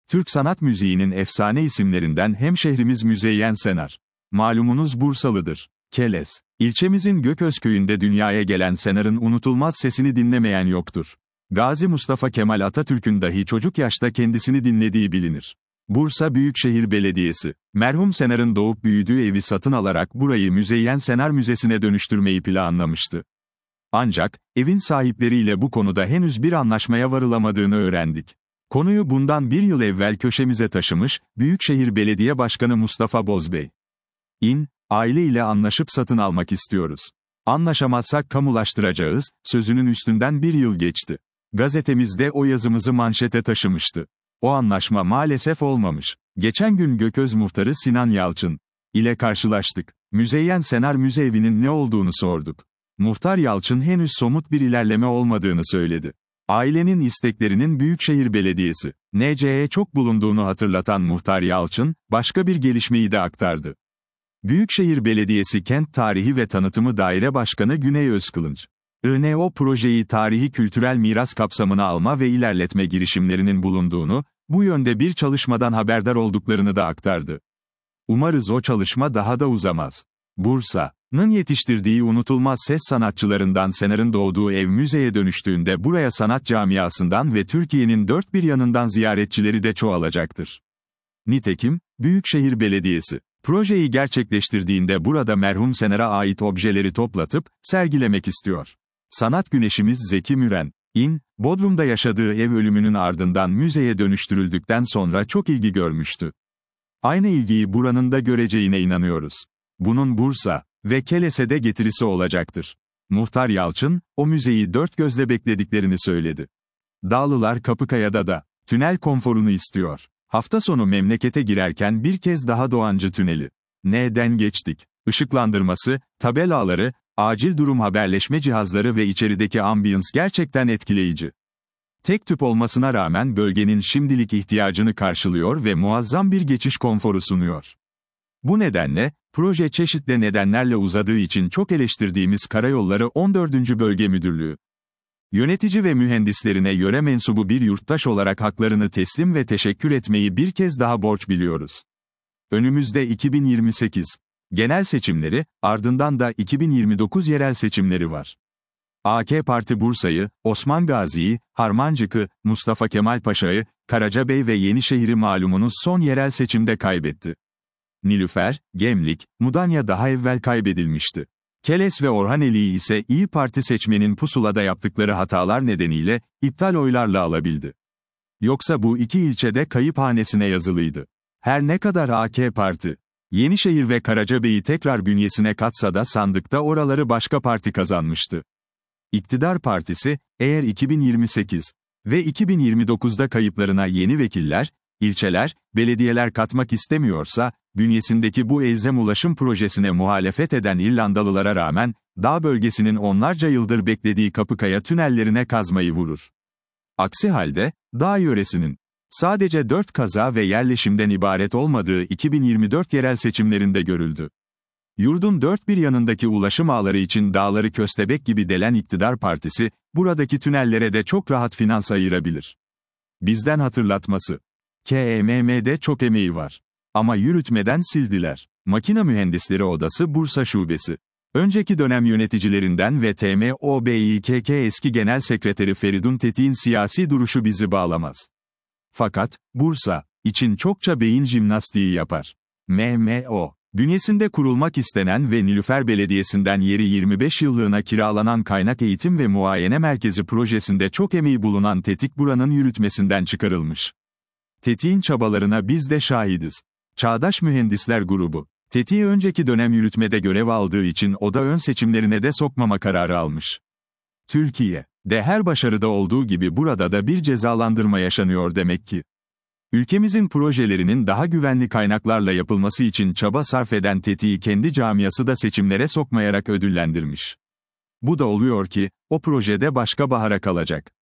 Türk sanat müziğinin efsane isimlerinden hemşehrimiz Müzeyyen Senar. Malumunuz Bursalıdır. Keles, ilçemizin Göközköy'ünde dünyaya gelen Senar'ın unutulmaz sesini dinlemeyen yoktur. Gazi Mustafa Kemal Atatürk'ün dahi çocuk yaşta kendisini dinlediği bilinir. Bursa Büyükşehir Belediyesi, merhum Senar'ın doğup büyüdüğü evi satın alarak burayı Müzeyyen Senar Müzesi'ne dönüştürmeyi planlamıştı. Ancak, evin sahipleriyle bu konuda henüz bir anlaşmaya varılamadığını öğrendik. Konuyu bundan bir yıl evvel köşemize taşımış, Büyükşehir Belediye Başkanı Mustafa Bozbey. Aile ile anlaşıp satın almak istiyoruz. Anlaşamazsak kamulaştıracağız, sözünün üstünden bir yıl geçti. Gazetemizde o yazımızı manşete taşımıştı. O anlaşma maalesef olmamış. Geçen gün Gököz Muhtarı Sinan Yalçın ile karşılaştık. Müzeyyen Senar Müzeevi'nin ne olduğunu sorduk. Muhtar Yalçın henüz somut bir ilerleme olmadığını söyledi. Ailenin isteklerinin Büyükşehir Belediyesi, NC'ye çok bulunduğunu hatırlatan Muhtar Yalçın, başka bir gelişmeyi de aktardı. Büyükşehir Belediyesi Kent Tarihi ve Tanıtımı Daire Başkanı Güney Özkılınç, INO projeyi tarihi kültürel miras kapsamına alma ve ilerletme girişimlerinin bulunduğunu, bu yönde bir çalışmadan haberdar olduklarını da aktardı. Umarız o çalışma daha da uzamaz. Bursa'nın yetiştirdiği unutulmaz ses sanatçılarından Senar'ın doğduğu ev müzeye dönüştüğünde buraya sanat camiasından ve Türkiye'nin dört bir yanından ziyaretçileri de çoğalacaktır. Nitekim, Büyükşehir Belediyesi, projeyi gerçekleştirdiğinde burada merhum Senar'a ait objeleri toplatıp, sergilemek istiyor. Sanat güneşimiz Zeki Müren'in, Bodrum'da yaşadığı ev ölümünün ardından müzeye dönüştürüldükten sonra çok ilgi görmüştü. Aynı ilgiyi buranın da göreceğine inanıyoruz. Bunun Bursa ve Keles'e de getirisi olacaktır. Muhtar Yalçın, o müzeyi dört gözle beklediklerini söyledi. Dağlılar Kapıkaya'da da, tünel konforunu istiyor. Hafta sonu memlekete girerken bir kez daha Doğancı Tüneli. N'den geçtik. Işıklandırması, tabelaları, acil durum haberleşme cihazları ve içerideki ambiyans gerçekten etkileyici. Tek tüp olmasına rağmen bölgenin şimdilik ihtiyacını karşılıyor ve muazzam bir geçiş konforu sunuyor. Bu nedenle, proje çeşitli nedenlerle uzadığı için çok eleştirdiğimiz Karayolları 14. Bölge Müdürlüğü yönetici ve mühendislerine yöre mensubu bir yurttaş olarak haklarını teslim ve teşekkür etmeyi bir kez daha borç biliyoruz. Önümüzde 2028 genel seçimleri, ardından da 2029 yerel seçimleri var. AK Parti Bursa'yı, Osman Gazi'yi, Harmancık'ı, Mustafa Kemal Paşa'yı, Karacabey ve Yenişehir'i malumunuz son yerel seçimde kaybetti. Nilüfer, Gemlik, Mudanya daha evvel kaybedilmişti. Keles ve Orhaneli ise İyi Parti seçmenin pusulada yaptıkları hatalar nedeniyle, iptal oylarla alabildi. Yoksa bu iki ilçede kayıp hanesine yazılıydı. Her ne kadar AK Parti, Yenişehir ve Karacabey'i tekrar bünyesine katsa da sandıkta oraları başka parti kazanmıştı. İktidar Partisi, eğer 2028 ve 2029'da kayıplarına yeni vekiller, ilçeler, belediyeler katmak istemiyorsa, bünyesindeki bu elzem ulaşım projesine muhalefet eden İrlandalılara rağmen, dağ bölgesinin onlarca yıldır beklediği Kapıkaya tünellerine kazmayı vurur. Aksi halde, dağ yöresinin sadece 4 kaza ve yerleşimden ibaret olmadığı 2024 yerel seçimlerinde görüldü. Yurdun dört bir yanındaki ulaşım ağları için dağları köstebek gibi delen iktidar partisi, buradaki tünellere de çok rahat finans ayırabilir. Bizden hatırlatması. KMM'de çok emeği var. Ama yürütmeden sildiler. Makine Mühendisleri Odası Bursa Şubesi. Önceki dönem yöneticilerinden ve TMOBİKK eski Genel Sekreteri Feridun Tetik'in siyasi duruşu bizi bağlamaz. Fakat, Bursa için çokça beyin jimnastiği yapar. MMO. Bünyesinde kurulmak istenen ve Nilüfer Belediyesi'nden yeri 25 yıllığına kiralanan Kaynak Eğitim ve Muayene Merkezi projesinde çok emeği bulunan Tetik buranın yürütmesinden çıkarılmış. Tetik'in çabalarına biz de şahidiz. Çağdaş Mühendisler Grubu, Tetik'i önceki dönem yürütmede görev aldığı için oda ön seçimlerine de sokmama kararı almış. Türkiye'de her başarıda olduğu gibi burada da bir cezalandırma yaşanıyor demek ki. Ülkemizin projelerinin daha güvenli kaynaklarla yapılması için çaba sarf eden Tetik'i kendi camiası da seçimlere sokmayarak ödüllendirmiş. Bu da oluyor ki, o projede başka bahara kalacak.